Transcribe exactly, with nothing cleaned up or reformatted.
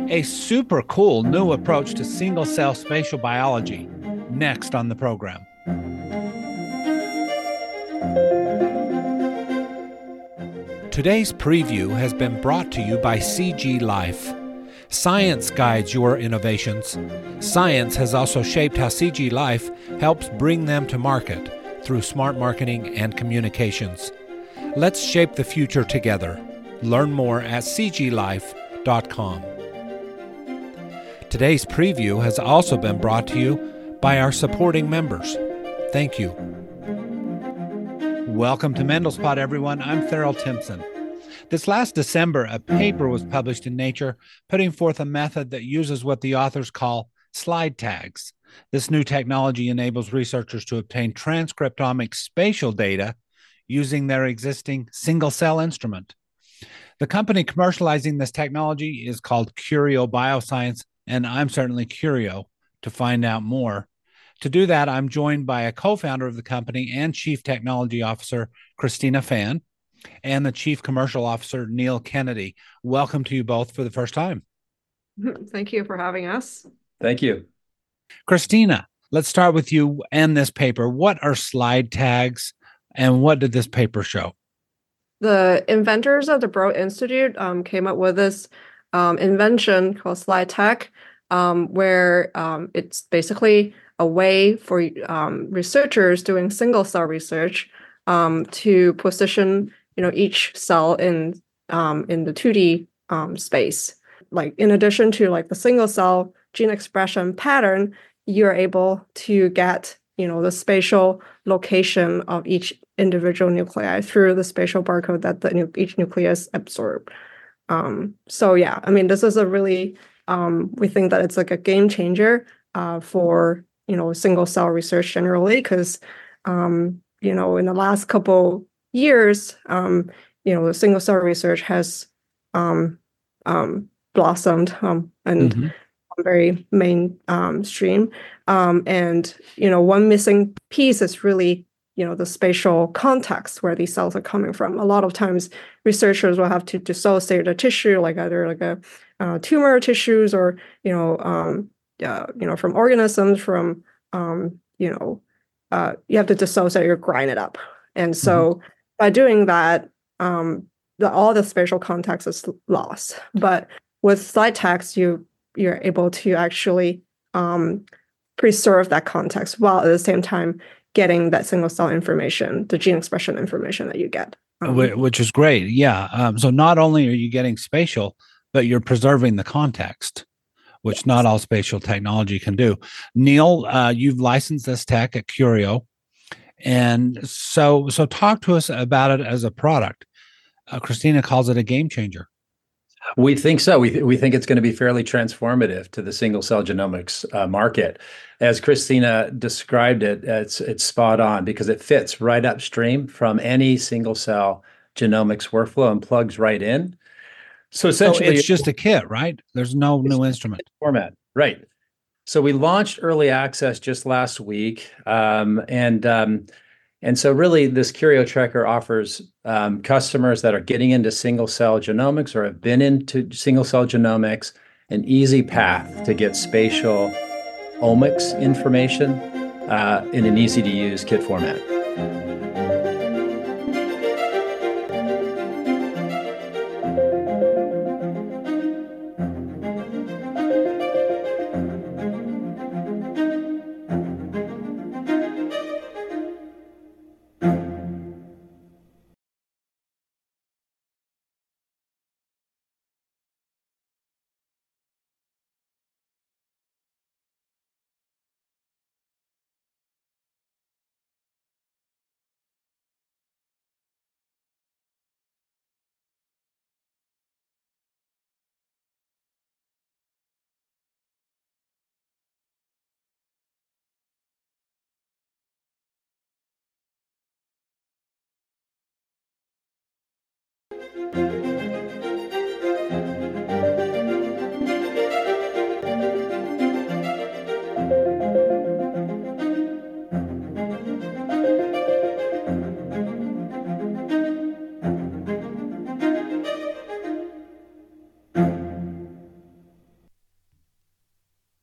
a super cool new approach to single cell spatial biology. Next on the program. Today's preview has been brought to you by C G Life. Science guides your innovations. Science has also shaped how C G Life helps bring them to market through smart marketing and communications. Let's shape the future together. Learn more at c g life dot com. Today's preview has also been brought to you by our supporting members. Thank you. Welcome to Mendelspot, everyone. I'm Farrell Timpson. This last December, a paper was published in Nature putting forth a method that uses what the authors call slide tags. This new technology enables researchers to obtain transcriptomic spatial data using their existing single-cell instrument. The company commercializing this technology is called Curio Bioscience, and I'm certainly curio to find out more. To do that, I'm joined by a co-founder of the company and Chief Technology Officer, Christina Fan, and the Chief Commercial Officer, Neil Kennedy. Welcome to you both for the first time. Thank you for having us. Thank you. Christina, let's start with you and this paper. What are slide tags, and what did this paper show? The inventors of the Broad Institute um, came up with this um, invention called slide tag, um, where um, it's basically a way for um, researchers doing single cell research um, to position, you know, each cell in um, in the two D um, space. Like in addition to like the single cell gene expression pattern, you're able to get, you know, the spatial location of each individual nuclei through the spatial barcode that the nu- each nucleus absorbed. Um, so yeah, I mean, this is a really um, we think that it's like a game changer uh, for you know single cell research generally, because um, you know in the last couple years, um, you know, the single cell research has um, um, blossomed um, and Mm-hmm. very mainstream. Um, and, you know, one missing piece is really, you know, the spatial context where these cells are coming from. A lot of times researchers will have to dissociate a tissue, like either like a uh, tumor tissues or, you know, um, uh, you know, from organisms, from, um, you know, uh, you have to dissociate or grind it up. And so mm-hmm. by doing that, um, the, all the spatial context is lost. But with slide tags, you you're able to actually um, preserve that context while at the same time getting that single cell information, the gene expression information that you get. Um, Which is great. Yeah. Um, so not only are you getting spatial, but you're preserving the context, which yes. not all spatial technology can do. Neil, uh, you've licensed this tech at Curio. And so, so talk to us about it as a product. Uh, Christina calls it a game changer. We think so. We, th- we think it's going to be fairly transformative to the single cell genomics uh, market. As Christina described it, it's it's spot on because it fits right upstream from any single cell genomics workflow and plugs right in. So essentially, so it's just a kit, right? There's no new instrument format, right? So we launched early access just last week, um, and um, And so really this Curio Tracker offers um, customers that are getting into single cell genomics or have been into single cell genomics an easy path to get spatial omics information uh, in an easy to use kit format.